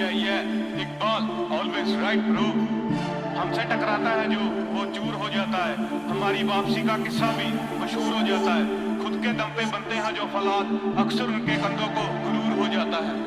Iqbal always right bro. हमसे टकराता है जो वो चूर हो जाता है। हमारी वापसी का किस्सा भी मशहूर हो जाता है। खुद के दम पे बनते हैं जो फलाद, अक्सर उनके कंधों को गुरूर हो जाता है।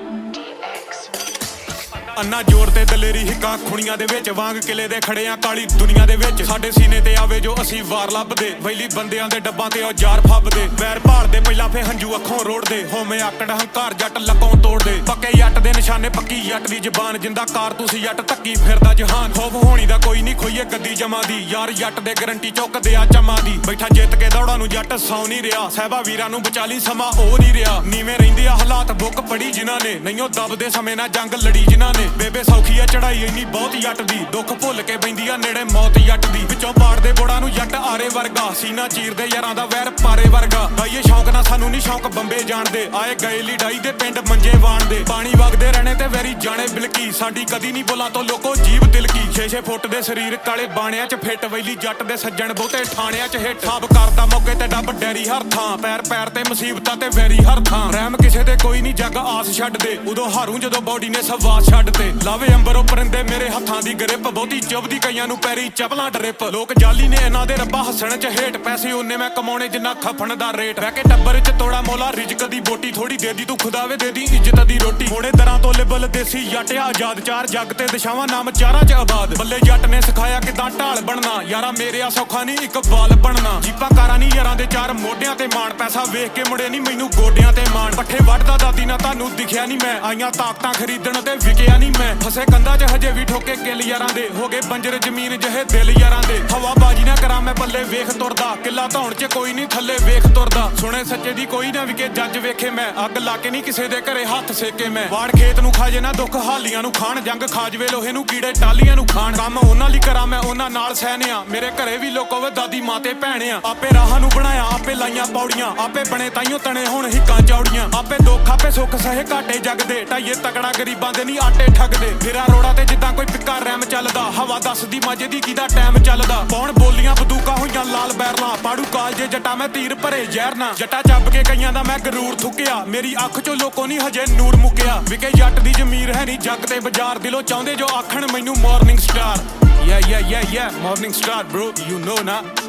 अन्ना जोर ते दलेरी हिक्कां खुणियां दे विच वांग किले दे खड़े आ काली दुनिया दे विच। साडे सीने ते आवे जो असी वार लभदे, वैली बंदियां दे डब्बां ते ओ जार फबदे। वैर भालदे पहिलां फे हंजू अखों रोड़दे, होमे आकड़ हंकार जट लकों तोड़दे। पक्के जट दे निशाने पक्की जट दी जबान, जिंदा कारतूस जट धक्की फिरदा जहान। खौफ होनी दा कोई नहीं खोईए गद्दी जमा दी, यार जट दे गारंटी चुकदे आ चमा दी। बैठा जित के दौड़ां नूं जट सौ नहीं रिहा, सहबा वीरां नूं बचा ली समा ओ नहीं रिहा। नीवें रहिंदे आ हालात बुक पड़ी जिन्हां ने, नहींओ दबदे समय नाल जंग लड़ी जिन्हां ने। बेबे सौखी आ चढ़ाई इन्नी बहुत जट दी, दुख भुल के बैंदी आ नेड़े मौत जट दी। विचों पाड़दे बोड़ा नूं जट आरे वर्गा, सीना चीरदे यारां दा वैर पारे वर्गा। दाईए शौक ना सानू नहीं शौक बंबे जाणदे, आए गए ली डाई दे पिंड मंजे वाणदे। पानी वगदे रहने ते वैरी जाने बिलकी, साडी कदी नहीं बोला तो लोको जीव दिल की। 6-6 फुट दे शरीर काले बाणियां च फिट, वैली जट दे सज्जण बहुते ठाणियां च हिट। साब करदा मौके ते डब डैरी हर थां, पैर पैर ते मुसीबतां ते वैरी हर थां। रहम किसे ते कोई नहीं जग आस छड्ड दे, उदों हारूं जदों बॉडी ने सवास छड्ड ते। लावे अंबरों परिंदे मेरे हत्थां दी ग्रिप, बहुती चुभदी कईयां नूं पैरी चपलां ड्रिप। लोक जाली ने इन्हां दे रब्बा हੱਸਣ च हेठ, पैसे उन्ने मैं कमाउणे जिन्ना खफण दा रेट। रह के टब्बर च तोड़ा मोला रिजक दी बोटी, थोड़ी दे दी तू खुदा वे दे दी इज्जत दी रोटी। मोड़े दरां तो लिबल देसी जट आजाद, चार जग ते दिशावां नाम चारां च आबाद। बल्ले जट ने सिखाया किदां ढाल बनना, यारा मेरे आ सौखा नहीं इकबाल बनना। जीपां कारां नहीं यारां दे चार मोढियां ते मान, पैसा वेख के मुड़े नहीं मैनू गोडियां ते मान। पट्ठे वढ़दा दादी ना तानू दिखिया नहीं मैं, आईयां ताकतां खरीदण ते विकिया नहीं मैं। फसे कंधा च हजे भी ठोके किल यारां दे, हो गए बंजर जमीन जहे दिल यारां दे। हवा बाजी ना करा मैं पल्ले वेख तुरदा, किला धौण च कोई नहीं थल्ले वेख तुरदा। सुने सच्चे दी कोई ना विके जज वेखे मैं, अग ला के नहीं किसे दे घरे हत्थ सेके मैं। वाड़ खेत नूं खाजे ना दुख हालियां नूं खाण, जंग खा जवे लोहे नूं कीड़े टालियां नूं खाण। काम उन्हां लई करा मैं उन्हां नाल सहनिया, मेरे घरे भी लोको वे दादी मां ते भैण आ। आपे राहां नूं बनाया आपे लाइयां पौड़ियां, आपे बने ताइयों तणे हुण हिक्कां चौड़ियां। आपे दुख आपे सुख सहे घाटे जग दे, ढाईए तकड़ा गरीबां दे नहीं आटे ठगदे। फिरा रोड़ा ते जिद्दां कोई पिक्का रैम चलदा, हवा दसदी माजे दी किदा टैम चलदा। पौण बोलियां बंदूकां होईयां लाल बैरलां, पाड़ू कालजे जट्टा मैं तीर भरे जहर ना। जट्टा ਚੱਬ के कईयां दा मैं गरूर थुक्किया, मेरी अख चों लोकों नहीं हजे नूर मुक्किया। विके जट दी जमीर है नहीं जग ते बाजार, दिलों चाहुंदे जो आखण मैनू morning star. Yeah, yeah, yeah, yeah, morning star bro, you know ना।